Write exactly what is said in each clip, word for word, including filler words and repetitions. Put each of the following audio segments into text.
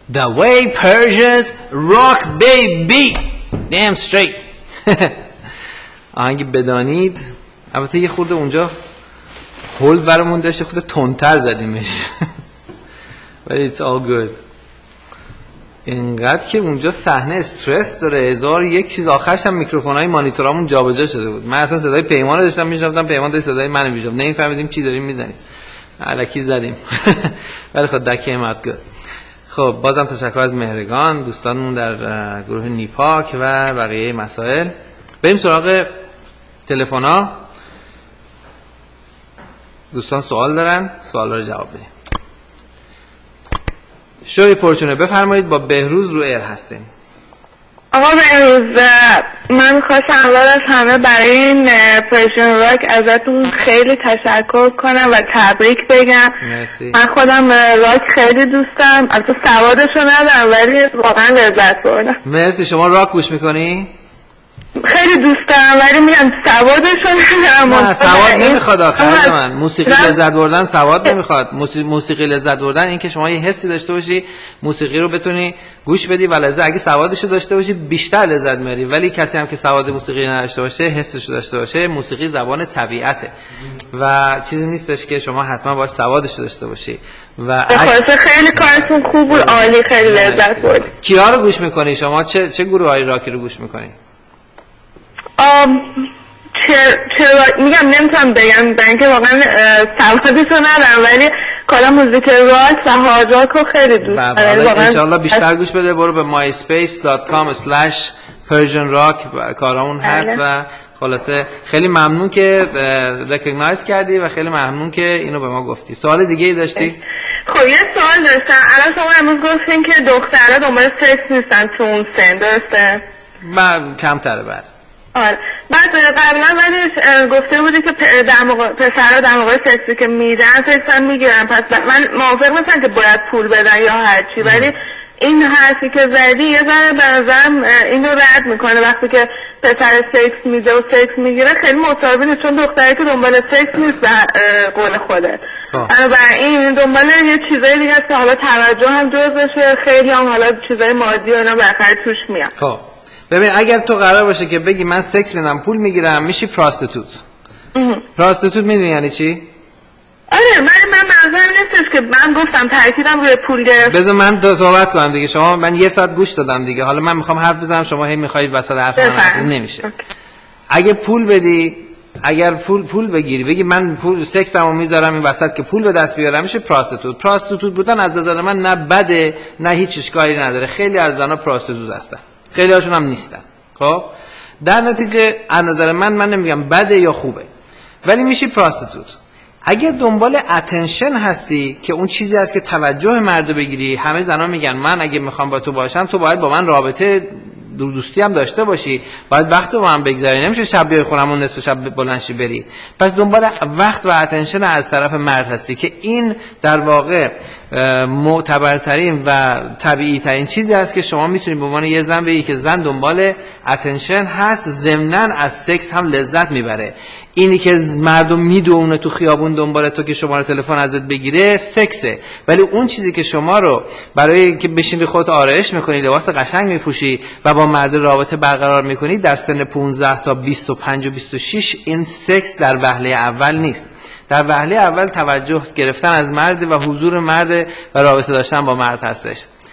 The way Persians rock baby damn straight. آهنگ بدانید. البته یه خورده اونجا هولد برامون داشته، خورده تندتر زدیمش. But it's all good. اینقدر که اونجا صحنه استرس داره، هزار یک چیز. آخرش هم میکروفونای مانیتورامون جابجا شده بود. من اصلا صدای پیمان رو داشتم میشنفتم، پیمان داشت صدای منو میشنفت، نمیفهمیدیم چی داریم میزنیم، الکی زدیم. ولی خب دکه مات گود. خب بازم تشکر از مهرگان، دوستانمون در گروه نیپاک و بقیه مسائل. بریم سراغ تلفن‌ها. دوستان سوال دارن، سوالا رو جواب بدیم. شوی پرچونه بفرمایید، با بهروز رو ایر هستیم. آقا بهروز، من خواستم اول از همه برای این پرژن راک ازتون خیلی تشکر کنم و تبریک بگم. مرسی. من خودم راک خیلی دوست دارم، البته سوادشو ندارم ولی واقعا لذت بردم. مرسی. شما راک گوش میکنی؟ خیلی دوست دارم ولی میگم سوادشو ندارم. نه سواد نمیخواد آخر من. موسیقی لذت بردن سواد نمیخواد. موسیقی لذت بردن این که شما یه حسی داشته باشی، موسیقی رو بتونی گوش بدی و لذت، اگه سوادشو داشته باشی بیشتر لذت میبری. ولی کسی هم که سواد موسیقی نداشته باشه، حسشو داشته باشه، موسیقی زبان طبیعته و چیزی نیستش که شما حتما باید سوادشو داشته باشی. و خلاصه خیلی کارتون خوب بود، عالی، خیلی لذت بردم. کیا رو گوش میکنی شما؟ چه چه گروهای راکی رو گوش میکنی؟ آم چه چه میگم نمیتونم بگم برای اینکه واقعا سوادشو ندارم ولی کلا موزیک راک و هارد راک رو خیلی دوست دارم. ان شاء الله بیشتر گوش بده. برو به مای اسپیس دات کام اسلش پرژن راک کارامون هست و خلاصه خیلی ممنون که ریکگنایز کردی و خیلی ممنون که اینو به ما گفتی. سوال دیگه ای داشتی؟ خب یه سوال داشتم. الان شما امروز گفتین که دخترها دنبال سکس نیستن تو اون سن، درسته؟ من کمتره بعد. آره. بعد قبلا ولی گفته بودی که در موقع پسرها در موقع سکسی که میدن سکس هم میگیرن، پس من موافق نیستم که باید پول بدن یا هرچی، ولی این حرفی که زدی یه ذره به نظرم اینو رد میکنه. وقتی که پسر سکس میده و سکس میگیره خیلی مساوی نیست، چون دختری که دنبال سکس نیست به قول خودت. بنابراین دنبال یه چیزایی دیگه است که حالا توجه هم جزشه، خیلی هم حالا چیزای مادی و اینا بالاخره توش میاد. خب ببین اگر تو قرار باشه که بگی من سکس میدم پول میگیرم، میشی پراستیتوت. پراستیتوت میدونی یعنی چی؟ آره من من منظورم نیستش که من گفتم تاکیدم روی پول گرفت. بذار من دو صحبت کنم دیگه. شما من یه ساعت گوش دادم دیگه، حالا من میخوام حرف بزنم شما هی میخواید وسط حرف من نمیشه. اوکی. اگه پول بدی، اگر پول پول بگیری بگی من پول سکسمو میذارم این وسط که پول به دست بیارم، میشه پراستیتوت. پراستیتوت بودن از نظر من نه بده نه هیچ اشکالی نداره. خیلی از زنا پراستیتوت هستن، خیلی هاشون هم نیستن. خب در نتیجه از نظر من من نمیگم بده یا خوبه، ولی میشی پراستیتوت. اگه دنبال اتنشن هستی که اون چیزی است که توجه مردو بگیری، همه زنا میگن من اگه میخوام با تو باشم تو باید با من رابطه دور دوستی هم داشته باشی، باید وقت با من بگذاری، نمیشه شب بیای خونمون نصف شب بلندشی بری. پس دنبال وقت و اتنشن از طرف مرد هستی که این در واقع معتبرترین و طبیعی ترین چیزی است که شما میتونید به عنوان یه زن بگی که زن دنبال اتنشن هست، ضمناً از سکس هم لذت میبره. اینی که مردم میدونه تو خیابون دنبال تو که شماره تلفن ازت بگیره سکسه، ولی اون چیزی که شما رو برای اینکه بشینی خودت آرایش میکنی، لباس قشنگ میپوشی و با مرد رابطه برقرار میکنی در سن پانزده تا بیست و پنج و بیست و شش، این سکس در وهله اول نیست. در وهله اول توجه گرفتن از مرد و حضور مرد و رابطه داشتن با مرد هستش.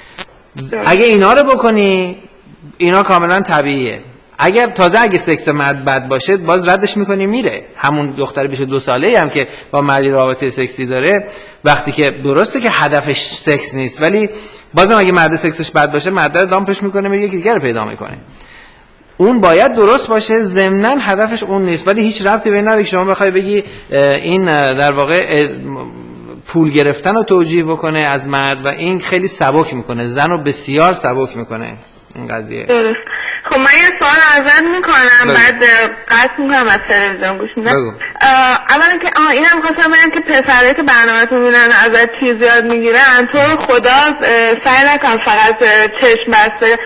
اگه اینا رو بکنی اینا کاملا طبیعیه. اگر تازه اگه سکس مرد بد باشه باز ردش میکنی میره. همون دختر بیست و دو ساله‌ای هم که با مردی رابطه سکسی داره، وقتی که درسته که هدفش سکس نیست، ولی بازم اگه مرد سکسش بد باشه مرد رو دامپش میکنه میره یکی دیگه رو پیدا میکنه. اون باید درست باشه، ضمناً هدفش اون نیست، ولی هیچ ربطی به این نداره که شما بخوای بگی این در واقع پول گرفتن رو توجیه بکنه از مرد و این خیلی سبک میکنه، زن رو بسیار سبک میکنه این قضیه. درست. خب من یه سوال ازت میکنم، بعد قطع میکنم از تلویزیون گوش میدم. اولا که آه اینم خواستم بگم که پسرایی که برنامه‌تون میبینن ازت چیز یاد میگیرن، تو رو خدا سعی نکن فقط چشم بسته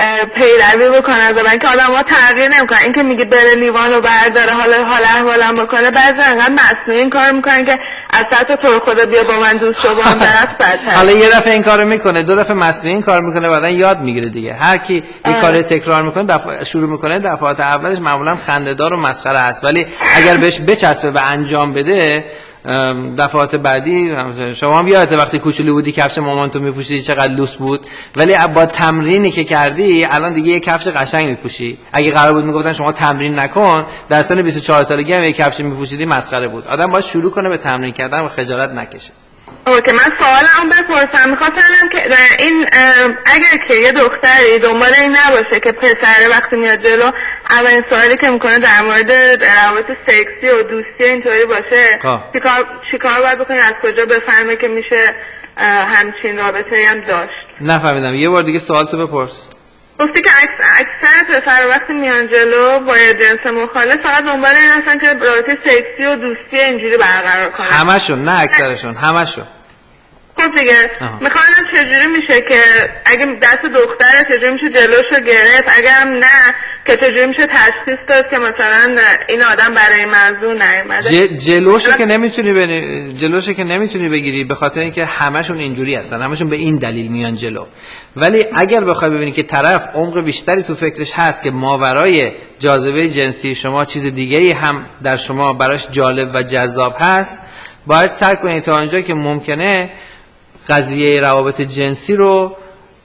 پیروی بکنه از من که آدم ها تغییر نمیکنن. این که میگه بره لیوان رو برداره حالا حالا احوالم بکنه، بعضی انقدر مصنوعی این کار میکنن که از سطح تو خدا بیا با من دوست شو با هم طرف بدتر. حالا یه دفعه این کارو میکنه، دو دفعه مصنوعی این کارو میکنه، بعدن یاد میگیره دیگه. هر کی این کارو تکرار میکنه دفعه شروع میکنه دفعات اولش معمولا خنده‌دار و مسخره است، ولی اگر بهش بچسبه و انجام بده دفعات بعدی. شما هم یادته وقتی کوچولو بودی کفش مامان تو میپوشیدی چقدر لوس بود، ولی با تمرینی که کردی الان دیگه یه کفش قشنگ میپوشی. اگه قرار بود میگفتن شما تمرین نکن، در سن بیست و چهار سالگی هم یه کفش میپوشیدی مسخره بود. آدم باید شروع کنه به تمرین کردن و خجالت نکشه. اوکی، من سوالم بپرسم. میخواستم که این اگر که یه دختری دنبال این نباشه که پسر وقتی میاد جلو اولین سوالی که میکنه در مورد روابط سکسی و دوستی اینطوری باشه، چیکار چیکار باید بکنه؟ از کجا بفهمه که میشه همچین رابطه‌ای هم داشت؟ نفهمیدم، یه بار دیگه سوالتو بپرس. گفتی که اکثر پسر وقتی میان جلو با جنس مخالف فقط دنبال این هستن که رابطه سکسی و دوستی اینجوری برقرار کنن. همشون، نه اکثرشون، همشون. خب دیگه میخوام چجوری میشه که اگه دست دختره چجوری میشه جلوشو گرفت، اگه هم نه که چجوری میشه تشخیص داد که مثلا این آدم برای این موضوع نیومده؟ جلوشو که نمیتونی بنی... جلوشو که نمیتونی بگیری، به خاطر اینکه همشون اینجوری هستن، همشون به این دلیل میان جلو. ولی اگر بخوای ببینی که طرف عمق بیشتری تو فکرش هست که ماورای جاذبه جنسی شما چیز دیگه‌ای هم در شما براش جالب و جذاب هست، باید سعی کنی تا اونجایی که ممکنه قضیه روابط جنسی رو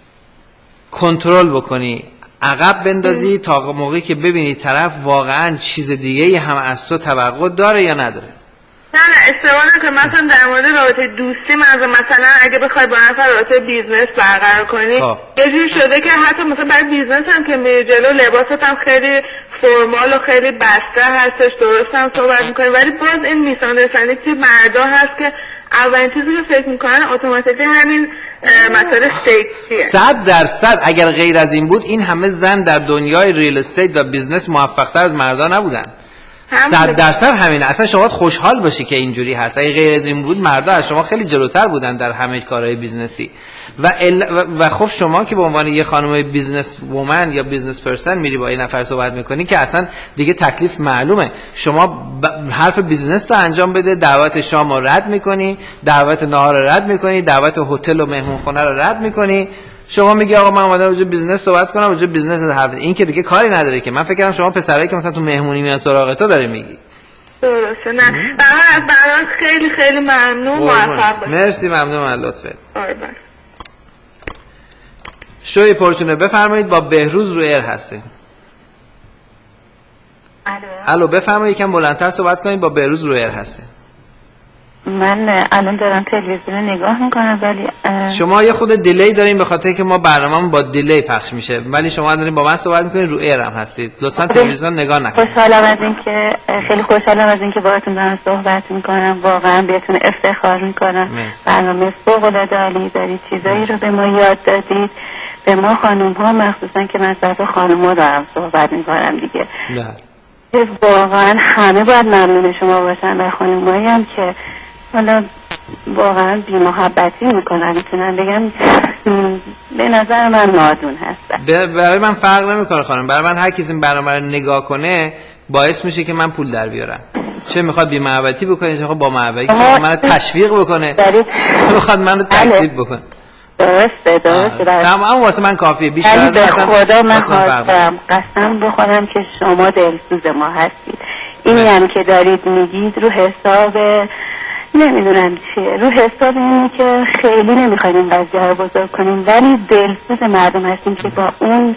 کنترل بکنی، عقب بندازی تا موقعی که ببینی طرف واقعا چیز دیگه هم از تو توقع داره یا نداره. نه نه استفاده که مثلا در مورد رابطه دوستی مثلا مثلا اگه بخوای با نفر رابطه بیزنس برقرار کنی یه جوری شده که حتی مثلا برای بیزنس هم که میری جلو لباست هم خیلی فرمال و خیلی بسته هستش، درست هم صحبت میکنی، ولی باز این میساندرستندینگ توی مردا هست که اولین چیزی که فکر میکنن اتوماتیکی همین مسئله سکسیه. صد درصد اگر غیر از این بود این همه زن در دنیای ریل استیت و بیزنس موفق‌تر از مردا نبودن. صد درصد همینه. اصلا شما خوشحال باشی که اینجوری هست. اگه غیر از این بود مردا از شما خیلی جلوتر بودن در همه کارهای بیزنسی. و ال... و خب شما که به عنوان یه خانم بیزنس وومن یا بیزنس پرسن میری با این نفر صحبت میکنی که اصلا دیگه تکلیف معلومه. شما ب... حرف بیزنس رو انجام بده، دعوت شام رو رد میکنی، دعوت نهار رو رد میکنی، دعوت هتل و مهمون خونه رو رد میکنی. شما میگی آقا من اومدم راجع بیزنس صحبت کنم، راجع بیزنس حرف. این که دیگه کاری نداره که. من فکر کردم شما پسرایی که مثلا تو مهمونی میان سراغ تو داره میگی. درسته. نه برای برای خیلی خیلی ممنون، موفق باشید. مرسی، ممنون از لطفت. آره. شوی پرچونه بفرمایید، با بهروز رو ایر هستین. الو. الو بفرمایید، یکم بلندتر صحبت کنید، با بهروز رو ایر هستین. من الان دارم تلویزیون نگاه میکنم ولی شما یه خود دیلی دارین به خاطر که ما برنامه‌مون با دیلی پخش میشه، ولی شما دارین با من صحبت میکنید، رو ایر هم هستید. لطفاً تلویزیون نگاه نکنید. خوشحالم از اینکه خیلی خوشحالم از اینکه باهاتون دارم صحبت میکنم. واقعا بهتون افتخار میکنم. برنامه فوق‌العاده عالی دارید، چیزایی رو به ما یاد دادید، به ما خانم ها، مخصوصا که من سطح خانم ها دارم صحبت میکنم دیگه. نه واقعا همه باید ممنون شما باشن و خانمایی هم که حالا واقعا بی محبتی میکنن، میتونم بگم به نظر من نادون هستن. برای من فرق نمیکنه خانم، برای من هر کسی این برنامه رو نگاه کنه باعث میشه که من پول در بیارم. چه میخواد بی محبتی بکنه، چه میخواد با محبتی کنه، منو تشویق بکنه، میخواد منو تکذیب بکنه. درسته درسته. تمام واسه من کافیه، بیشتر از اصلا خدا من خواستم قسم بخورم که شما دلسوز ما هستید. اینی هم که دارید میگید رو حساب نمیدونم چیه، رو حساب اینه که خیلی نمیخوایم این قضیه رو بزرگ کنیم، ولی دلسوز مردم هستیم که با اون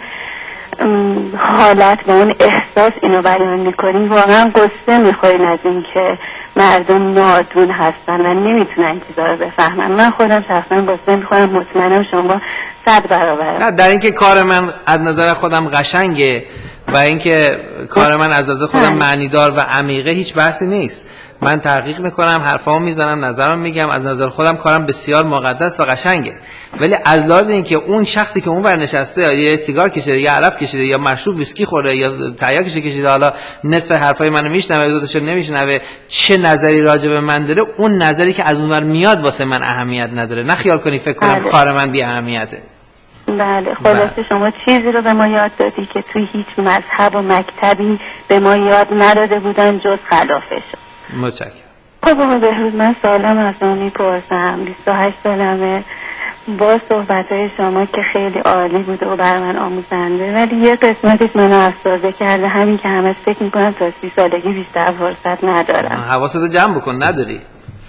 حالت و اون احساس اینو بیان میکنیم. واقعا قصه میخوریم از این که مردم نادون هستن و نمیتونن چیزا رو بفهمن. من خودم شخصا قصه میخورم، مطمئنم شما صد برابر. نه در اینکه کار من از نظر خودم قشنگه و اینکه کار من از نظر خودم معنیدار و عمیقه هیچ بحثی نیست. من تحقیق میکنم، حرفامو میزنم، نظرم میگم، از نظر خودم کارم بسیار مقدس و قشنگه. ولی از لحاظ اینکه اون شخصی که اون ور نشسته یا سیگار کشیده یا علف کشیده یا مشروب ویسکی خورده یا تریاکش کشیده، حالا نصف حرفای منو میشنوه دو تاشو نمیشنوه، چه نظری راجع به من داره، اون نظری که از اون ور میاد واسه من اهمیت نداره. نخیال کنی فکر کنم بله. کار من بی اهمیته. بله خلاصه شما چیزی رو به ما یاد دادی که توی هیچ مذهب و مکتبی به ما یاد نداده بودن جز خلافش. متشکرم. خب آقا بهروز، من سالم از اون میپرسم. بیست و هشت سالمه. با صحبتهای شما که خیلی عالی بوده و برای من آموزنده، ولی یه قسمتش منو افسرده کرده، همین که همه فکر میکنم تا سی سالگی بیشتر فرصت ندارم. حواستو جمع بکن، نداری؟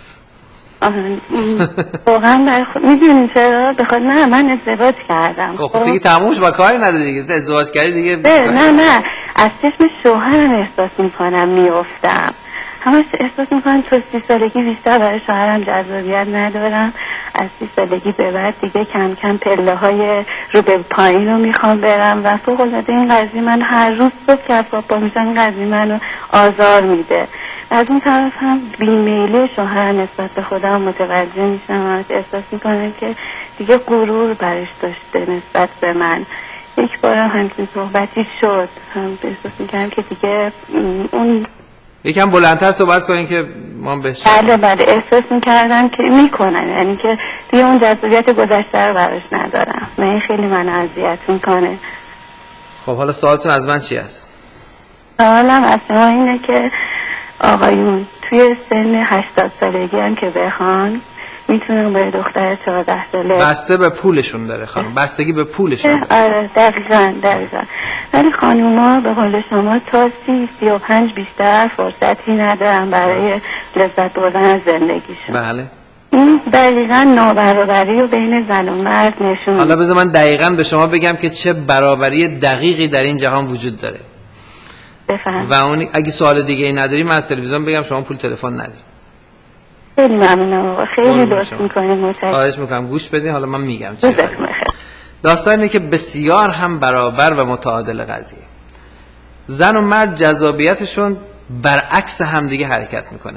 واقعا برای خود میدونی چرا؟ بخواد نه من ازدواج کردم. خب خب دیگه تمومش با کاری نداری دیگه، ازدواج کردی دیگه. نه نه از چشم شوهرم احساس میکنم میافتم، همش احساس میکنم تو سی سالگی بیشتر برای شوهرم جذابیت ندارم. از سی سالگی به بعد دیگه کم کم پله های رو به پایین رو میخوام برم و فوق العاده این قضیه من هر روز صبح که از خواب پا میشم این قضیه منو آزار میده. از اون طرف هم بیمیلی شوهرم نسبت به خودم متوجه میشم، احساس میکنم که دیگه غرور برش داشته نسبت به من. یک بارم همچین صحبتی شد، هم احساس میکنم که دیگه اون یکم بلندتر صحبت کنین که ما بهش. بله بله احساس میکردم که میکنن، یعنی که دیگه اون جذابیت گذشته رو براش ندارم. من خیلی من اذیت میکنه. خب حالا سوالتون از من چی است؟ سوالم از شما اینه که آقایون توی سن هشتاد سالگی هم که بخوان میتونن با دختر چهارده ساله، بسته به پولشون داره خانم، بستگی به پولشون داره. آره دقیقاً دقیقاً. ولی خانوما به قول شما تا سی سی و پنج بیشتر فرصتی ندارن برای لذت بردن از زندگیشون. بله. این دقیقاً نابرابری رو بین زن و مرد نشون. حالا بذار من دقیقاً به شما بگم که چه برابری دقیقی در این جهان وجود داره. بفهم. و اون اگه سوال دیگه ای نداری من از تلویزیون بگم شما پول تلفن نداری. خیلی ممنونم آقا، خیلی لطف میکنید. متشکرم. خواهش میکنم گوش بدین، حالا من میگم چه. داستان اینه که بسیار هم برابر و متعادل قضیه. زن و مرد جذابیتشون برعکس همدیگه حرکت میکنه.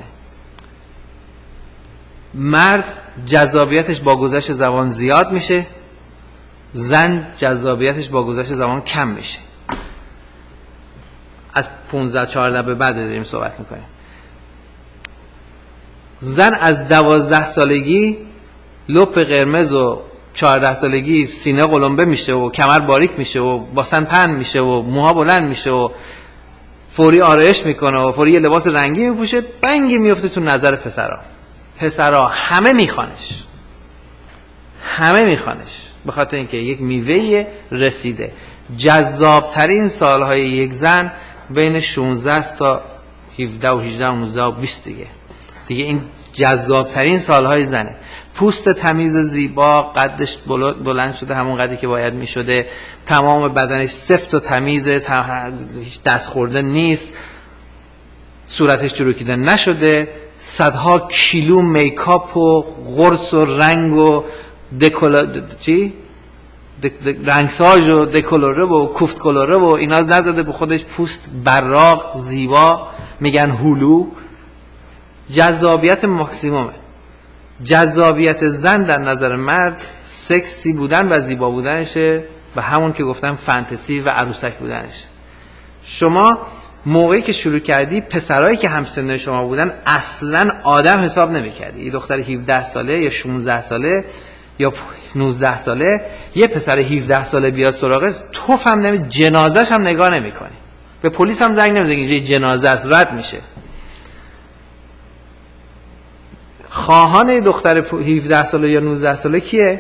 مرد جذابیتش با گذشت زمان زیاد میشه، زن جذابیتش با گذشت زمان کم میشه. از پانزده چهارده به بعد داریم صحبت میکنیم. زن از دوازده سالگی لپ قرمز و چهارده سالگی سینه قلمبه میشه و کمر باریک میشه و باسن پهن میشه و موها بلند میشه و فوری آرایش میکنه و فوری یه لباس رنگی میپوشه، بنگی میفته تو نظر پسرا. پسرا همه میخوانش، همه میخوانش به خاطر اینکه یک میوه رسیده. جذابترین سالهای یک زن بین شانزده تا هفده و هجده و نوزده و بیست دیگه دیگه این جذابترین سالهای زنه. پوست تمیز زیبا، قدش بلند شده همون قدی که باید می شده، تمام بدنش سفت و تمیزه، هیچ دست خورده نیست، صورتش چروکیده نشده، صدها کیلو میکاپ و قرص و رنگ و دکولا چی؟ رنگساژ و دکولوره و کوفت کلوره و اینا نزده به خودش، پوست براق زیبا، میگن هولو. جذابیت ماکسیمومه. جذابیت زن در نظر مرد سکسی بودن و زیبا بودنشه و همون که گفتم فانتزی و عروسک بودنشه. شما موقعی که شروع کردی پسرایی که همسن شما بودن اصلا آدم حساب نمی‌کردی. یه دختر هفده ساله یا شانزده ساله یا نوزده ساله، یه پسر هفده ساله بیاد سراغش، توف هم نمی جنازه‌ش هم نگاه نمی‌کنی، به پلیس هم زنگ نمی‌زنی که جنازه است، رد میشه. خواهان دختر هفده ساله یا نوزده ساله کیه؟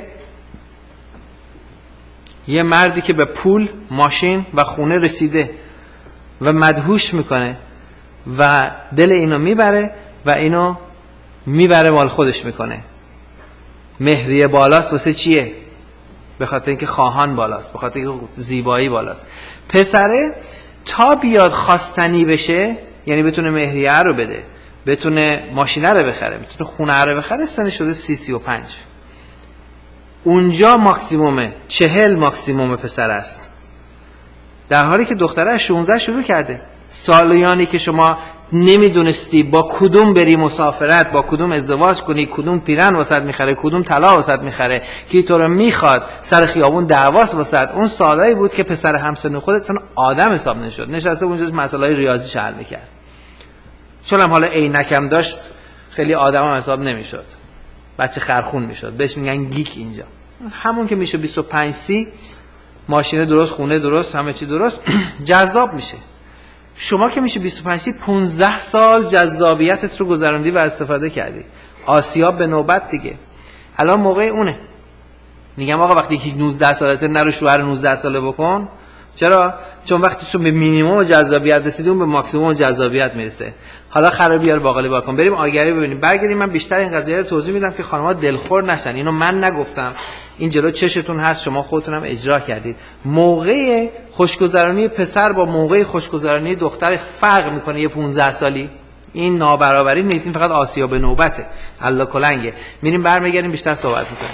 یه مردی که به پول، ماشین و خونه رسیده و مدهوش میکنه و دل اینو میبره و اینو میبره مال خودش میکنه. مهریه بالاست واسه چیه؟ به خاطر اینکه خواهان بالاست، به خاطر اینکه زیبایی بالاست. پسره تا بیاد خواستنی بشه، یعنی بتونه مهریه رو بده، بتونه ماشینه رو بخره، بتونه خونه رو بخره، سن شده سی سی و پنج. اونجا ماکسیمومه، چهل ماکسیموم پسر است، در حالی که دختره از شانزده شروع کرده. سالیانی که شما نمیدونستی با کدوم بری مسافرت، با کدوم ازدواج کنی، کدوم پیرن واسط میخره، کدوم طلا واسط میخره، کی تو رو میخواد، سر خیابون دعواس واسط، اون سالایی بود که پسر همسن خودت اصلا آدم حساب نشد، نشسته اونجا مسائل ریاضی حل میکرد. چون هم حالا عینکم داشت خیلی آدم هم حساب نمیشد، بچه خرخون میشد، بهش میگن گیک. اینجا همون که میشه بیست و پنج سی، ماشین درست، خونه درست، همه چی درست، جذاب میشه. شما که میشه بیست و پنج پانزده سال جذابیتت رو گذروندی و استفاده کردی. آسیاب به نوبت دیگه. الان موقع اونه. میگم آقا وقتی که نوزده سالته نرو شوهر نوزده ساله بکن. چرا؟ چون وقتی تو به مینیمم جذابیت رسیدی اون به ماکسیمم جذابیت میرسه. حالا خرابی رو باقالی باکن. بریم آگهی ببینیم. برگردیم من بیشتر این قضیه رو توضیح میدم که خانم‌ها دلخور نشن. اینو من نگفتم. این جلو چشتون هست، شما خودتون هم اجرا کردید. موقع خوشگذرانی پسر با موقع خوشگذرانی دختر فرق میکنه یه پانزده سالی. این نابرابری نیست، این فقط آسیا به نوبته. الله کلنگه. میریم برمیگردیم بیشتر صحبت میکنیم.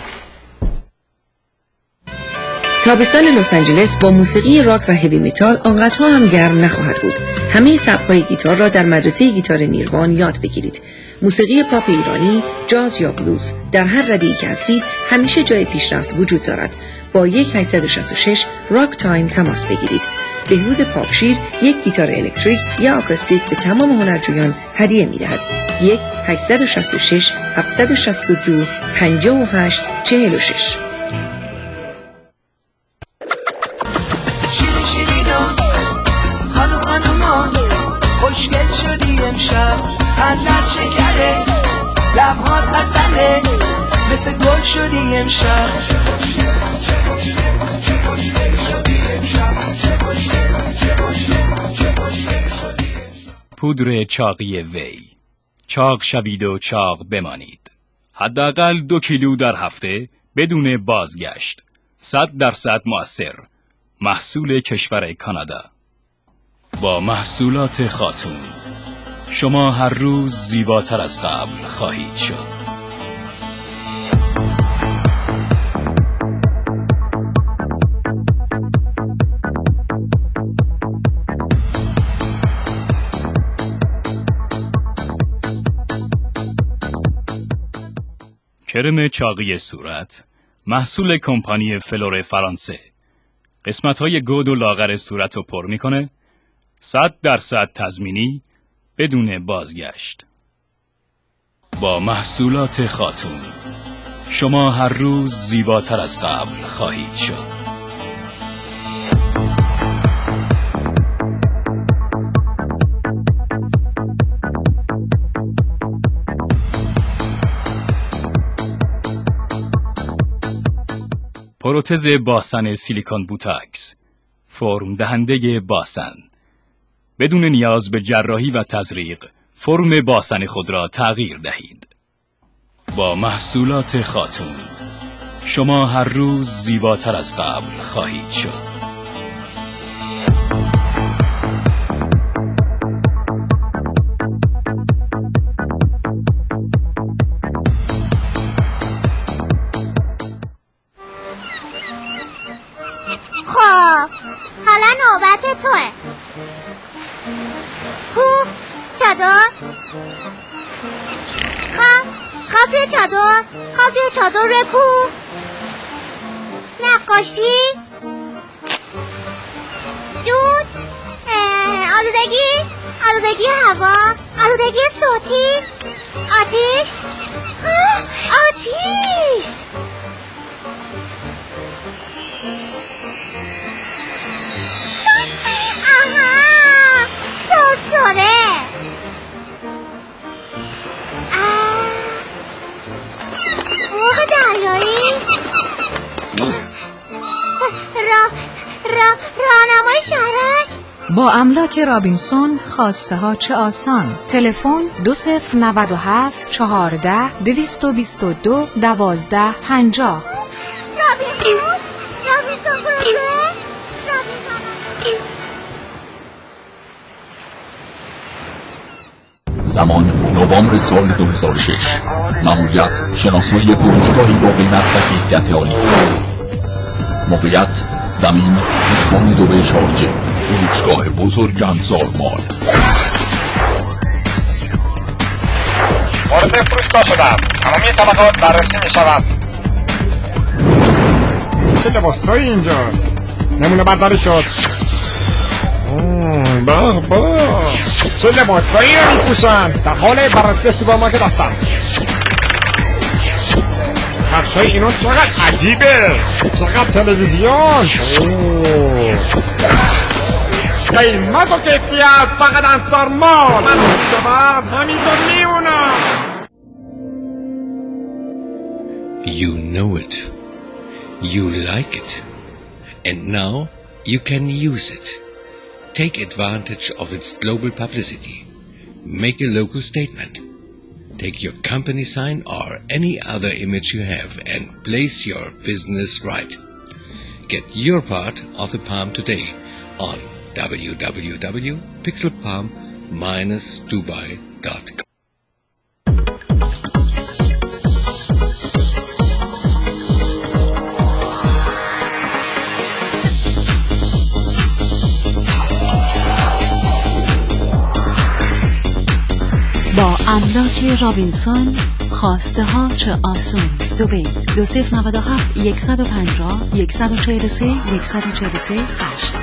تابستان لس آنجلس با موسیقی راک و هیوی متال آنقدرها هم گرم نخواهد بود. همه سبک‌های گیتار را در مدرسه گیتار نیروان یاد بگیرید. موسیقی پاپ ایرانی، جاز یا بلوز، در هر رده‌ای که هستید همیشه جای پیشرفت وجود دارد. با یک هشت شش شش راک تایم تماس بگیرید. بهروز پاپشیر یک گیتار الکتریک یا آکوستیک به تمام هنرجویان هدیه می‌دهد. یک هشت شش شش هفت شش دو پنج هشت چهار شش. خوشگل شدی امشب خندت شکره لبهات عسله مثل گل شدی امشب پودر چاقی وی. چاق شوید و چاق بمانید. حداقل دو کیلو در هفته بدون بازگشت. صد درصد مؤثر. محصول کشور کانادا. با محصولات خاتون شما هر روز زیباتر از قبل خواهید شد. کرم چاقی صورت محصول کمپانی فلور فرانسه. قسمت‌های گود و لاغر صورت رو پر می‌کنه. صد درصد تضمینی بدون بازگشت. با محصولات خاتون شما هر روز زیباتر از قبل خواهید شد. پروتز باسن سیلیکون بوتاکس. فرم دهنده باسن. بدون نیاز به جراحی و تزریق فرم باسن خود را تغییر دهید. با محصولات خاتون شما هر روز زیباتر از قبل خواهید شد. خب حالا نوبت توه. کو چادر خواب خواب توی چادر خواب توی چادر رکو نقاشی دود آلودگی آلودگی هوا آلودگی صوتی آتیش آتیش آها سرسره مرغ دریایی را را راهنمای شهرک. با املاک رابینسون خواسته ها چه آسان. تلفن دو صفر نود و هفت چهارده دویست و بیست و دو دوازده پنجاه. رابینسون رابینسون پروژه زمان نوامبر سال دو هزار و شش. ماموریت شناسایی فروشگاهی با قیمت و کیفیت عالی. موقعیت زمین اسمان دبی شارجه. فروشگاه بزرگ انصار مال. وارد فروشگاه شدم. تمامی طبقات بررسی می شود. چه لباسایی اینجاست؟ نمونه برداری شد. باه باه چه لباسایی رو میپوشن؟ در حال بررسی سوپرمارکت هستم. کفشای اینو چقدر عجیبه. چقدر تلویزیون. قیمت و کیفیت فقط انصار مال. من اینجا بعد همینطور میمونم. You know it. You like it. And now you can use it. Take advantage of its global publicity. Make a local statement. Take your company sign or any other image you have and place your business right. Get your part of the palm today on w w w dot pixel palm dash dubai dot com. با املاک رابینسون خواسته ها چه آسون. دبی دو صفر نود و هفت صد و پنجاه صد و چهل و سه صد و چهل و سه هشت.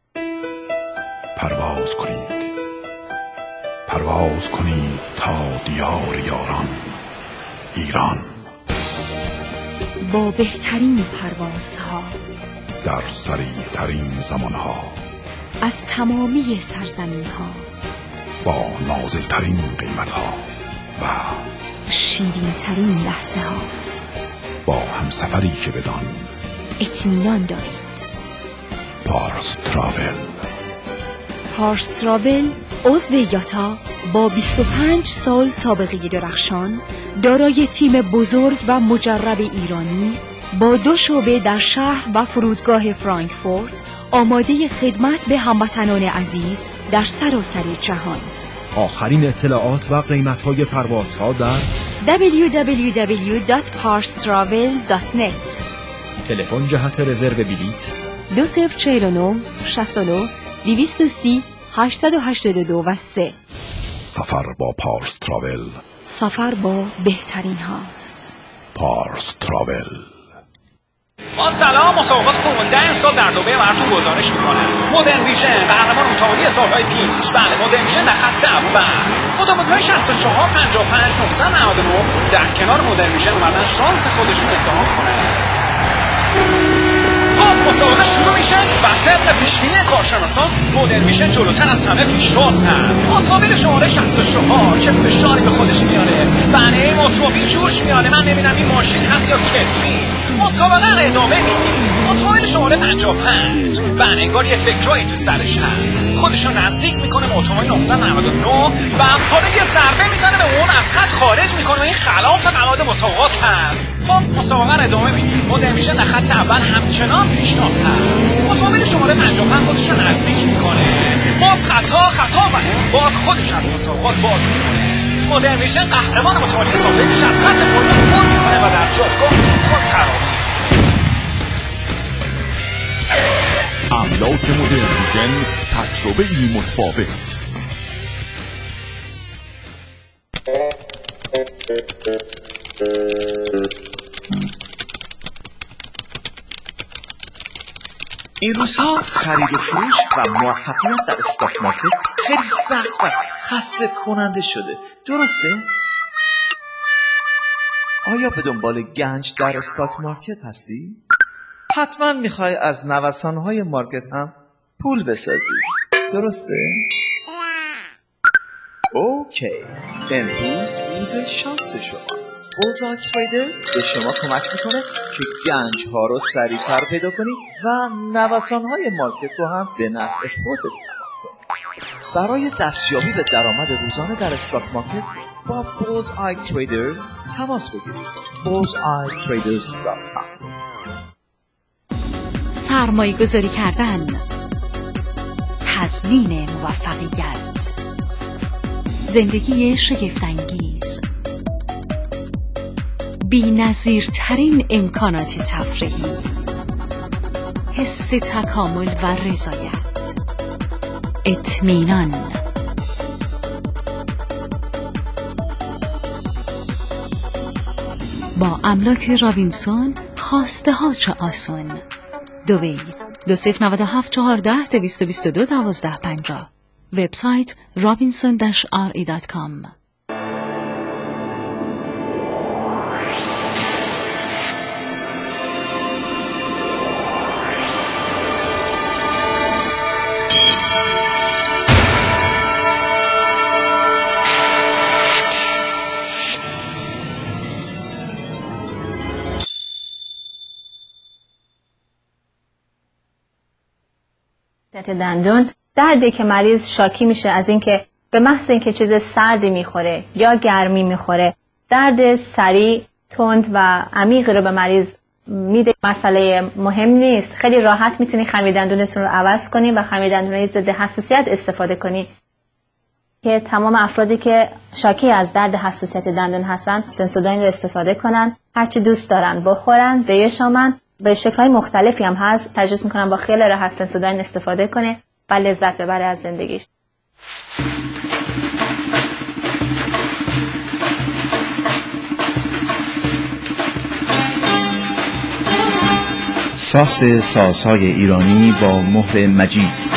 پرواز کنید پرواز کنید تا دیار یاران ایران، با بهترین پروازها در سریع ترین زمانها از تمامی سرزمین ها، با نازل ترین قیمت ها و شیرین ترین لحظه ها، با همسفری که بدان اطمینان دارید. پارس تراول. پارس تراول عضو یاتا با بیست و پنج سال سابقه درخشان، دارای تیم بزرگ و مجرب ایرانی با دو شعبه در شهر و فرودگاه فرانکفورت، آماده خدمت به هموطنان عزیز در سراسر جهان. آخرین اطلاعات و قیمت‌های پروازها در دبلیو دبلیو دبلیو دات پارس تراول دات نت. تلفن جهت رزرو بلیط دو صفر چهل و نه شصت و نه دویست و سی هشتصد و هشتاد و دو و سه. سفر با پارس تراول، سفر با بهترین هاست. پارس تراول. ما سلام، مسابقات فرمول ده امسال در دبی براتون گزارش میکنم. مدرن ویژن قهرمان متعالی سالهای پیش. بله، مدرن ویژن در خط اول. اتومبیل‌های شصت و چهار پنجاه و پنج نهصد و نود و نه در کنار مدرن ویژن اومدن شانس خودشون امتحان کنن. خب مسابقه شروع میشه و طبق پیش‌بینی کارشناسان مدرن ویژن جلوتر از همه پیشتاز هست. اتومبیل شماره شصت و چهار چه فشاری به خودش میاره. بله، این اتومبیل جوش میاره. من نمیدونم این ماشین هست یا کتری. مسابقه رو ادامه میدیم. اتومبیل شماره پنجاه و پنج بله، انگار یه فکرایی تو سرش هست. خودشو نزدیک میکنه به اتومبیل نهصد و نود و نه و حالا یه ضربه میزنه به اون، از خط خارج میکنه و این خلاف قواعد مسابقات هست. خب مسابقه رو ادامه میدیم. مدرن ویژن در خط اول همچنان پیشتاز هست. اتومبیل شماره پنجاه و پنج خودشو نزدیک میکنه. باز خطا خطا و باک خودش از مسابقات باز میکنه. مدرن ویژن قهرمان متعالی سالهای پیش از خط پایان عبور میکنه و در جایگاه خاص قرار میگیره. املاک مدرن ویژن، تجربه ای متفاوت. این روزها خرید و فروش و موفقیت در استاک مارکت خیلی سخت و خسته کننده شده، درسته؟ آیا به دنبال گنج در استاک مارکت هستی؟ حتما میخوای از نوسانهای مارکت هم پول بسازی، درسته؟ اوکی، امروز روز شانس شماست. بولزآی تریدرز به شما کمک میکنه که گنج ها رو سریعتر پیدا کنی و نوسان های مارکت رو هم به نفع خودت تمام کنی. برای دستیابی به درآمد روزانه در استاک مارکت با بولزآی تریدرز تماس بگیرید. بولز آی تریدرز دات کام. سرمایه گذاری کردن، تضمین موفقیت، زندگی شگفت‌انگیز، بی‌نظیرترین امکانات تفریحی، حس تکامل و رضایت، اطمینان. با املاک رابینسون خواسته ها چه آسون. دبی دو صفر نود و هفت چهارده دویست و بیست و دو دوازده پنجاه. وبسایت رابینسون داش آر ای دات کام. حساسیت دندون دردی که مریض شاکی میشه از اینکه به محض اینکه چیز سردی میخوره یا گرمی میخوره درد سریع، تند و عمیقی رو به مریض میده. مسئله مهم نیست، خیلی راحت میتونی خمیر دندونتون رو عوض کنی و خمیر دندونای ضد حساسیت استفاده کنی که تمام افرادی که شاکی از درد حساسیت دندون هستن سنسوداین رو استفاده کنن. هرچی دوست دارن بخورن، بشامن. به شکل‌های مختلفی هم هست، تجویز میکنم با خیال راحت سنسوداین استفاده کنه و لذت ببره از زندگیش. ساخت ساس‌های ایرانی با مهر مجید،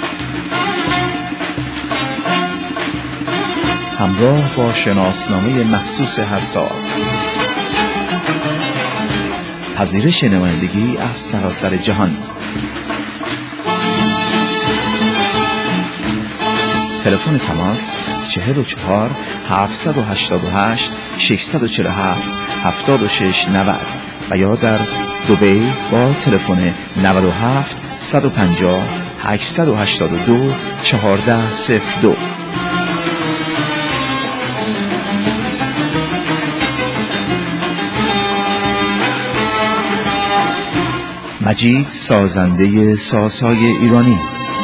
همراه با شناسنامه مخصوص هر ساز، پذیرش نمایندگی از سراسر جهان. تلفن تماس چهل و چهار هفتصد و هشتاد و هشت ششصد و چهل و هفت هفتاد و شش نود و یا در دبی با تلفن نود و هفت صد و پنجاه هشتصد و هشتاد و دو چهارده صفر دو. مجید سازنده سازهای ایرانی.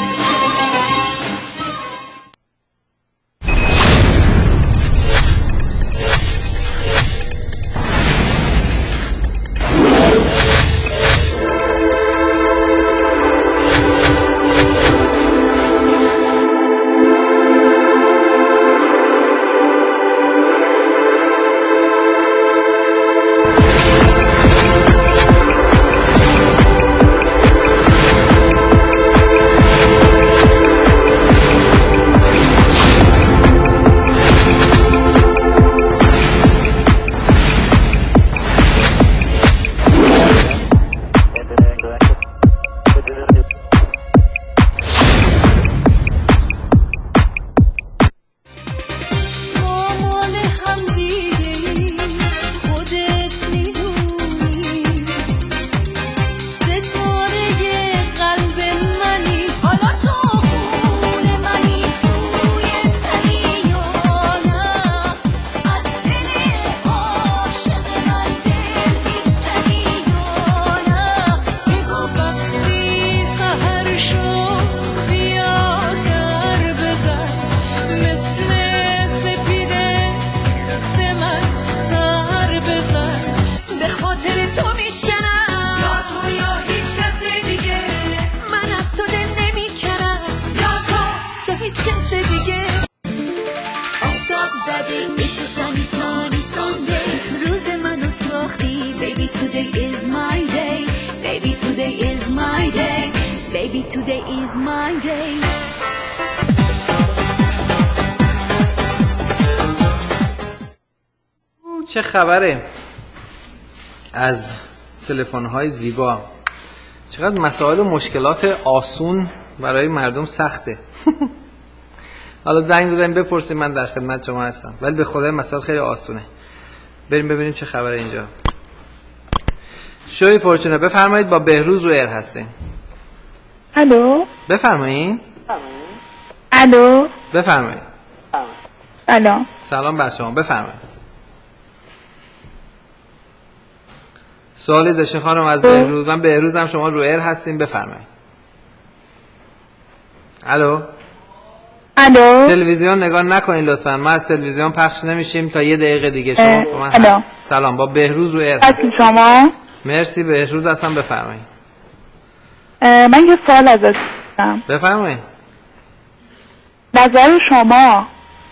چه خبره از تلفن‌های زیبا؟ چقدر مسائل و مشکلات آسون برای مردم سخته. حالا زنگ بزنیم بپرسیم، من در خدمت شما هستم، ولی به خدای مسائل خیلی آسونه. بریم ببینیم چه خبره اینجا. شوی پرچونه بفرمایید، با بهروز رو ایر هستین. الو بفرمایید. الو بفرمایید. سلام. سلام بر شما، بفرمایید. سوالی داشتین خانم از بهروز؟ من بهروزم، شما رو ایر هستین، بفرمایید. الو الو تلویزیون نگاه نکنین لطفا، ما از تلویزیون پخش نمیشیم تا یه دقیقه دیگه. شما با من الو. سلام، با بهروز رو ایر هستین شما؟ مرسی، بهروز هستم، بفرمایید. من یه سوال ازت دارم. بفرمایید. نظر شما.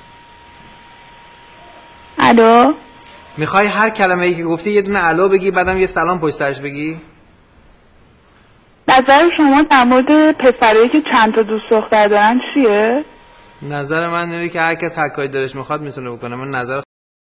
الو میخوای هر کلمه ای که گفتی یه دونه الو بگی، بعدم یه سلام پشت سرش بگی؟ نظر شما در مورد پسرایی که چند تا دوست دختر دارن چیه؟ نظر من اینه که هر کس هر کاری دلش میخواد میتونه بکنه. من نظر